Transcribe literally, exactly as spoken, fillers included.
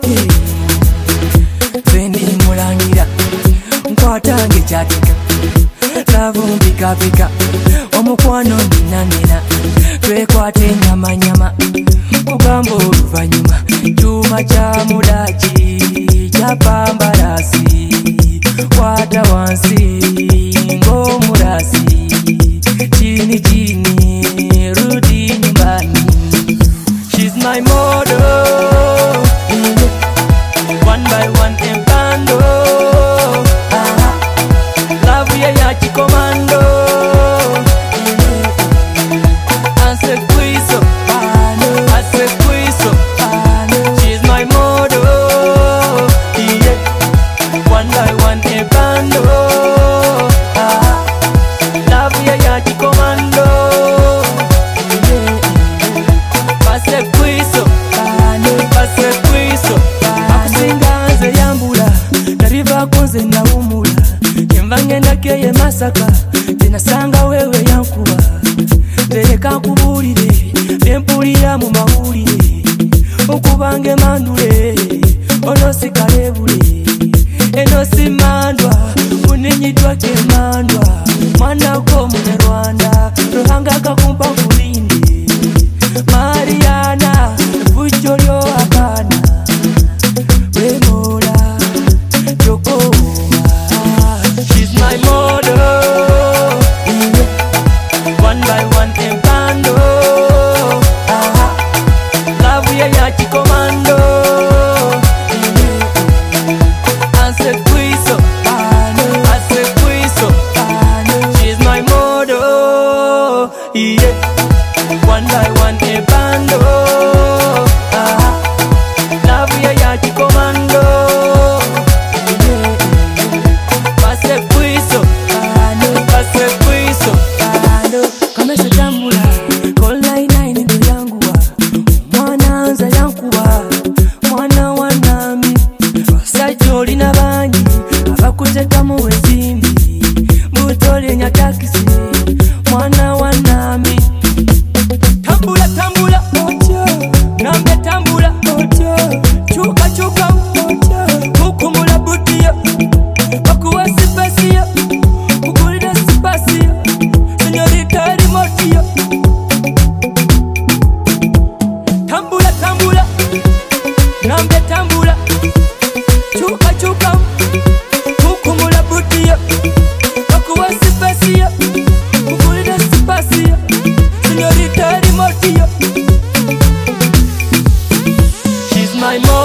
hey. Fendi mulangira nkwatange kyateka lavu mpikapika omukwano nina nina twekwate nyamanyama kugamba oluvanyuma kyuma kya mudaki kyapambalasi kwata wansi ng'omulasi chini chini rudi nyumbani. She's my model, one by one empando, ah, love ya ya chikomando, ase kuiso, ase kuiso, she's my model, yeah, one by one empando, ah, love ya ya chikomando, yeah, pase kuiso, pase kuiso, akusinga nze yambula, nariva konze naumula, kemva ngenda keye Masaka, tenasanga wewe yankuba, tereka nkubulire, byempulira mu mawulire, okubange mandule, ono si kalebule, eno si mandwa, uninyitwa kemandwa, mwana ko munyarwanda, ruhanga kakumpa kulinde, Mariana, bujo lyo akana, wemola, chokowa, she's my model, one by one empando, ah, love ya ya chikomando, ase kuiso, ase kuiso, she's my model, yeah, one by one empando, ah, love ya ya chikomando, yeah, pase kuiso, pase kuiso, kamese tambula, kola inaini ndo yanguwa, mwana anza yankuwa, mwana wanami, sajoli na banyi, abakuteka mu wezimbi, mutole nya takisi, mwana wanami, tambula tambula, nambe tambula, chuka chuka, mukumula butia, wakuwa sipasia, kukulida sipasia, senyorita rimotia, tambula tambula, nambe tambula, chuka chuka, mukumula butia, wakuwa sipasia, kukulida sipasia, senyorita rimotia. She's my mom.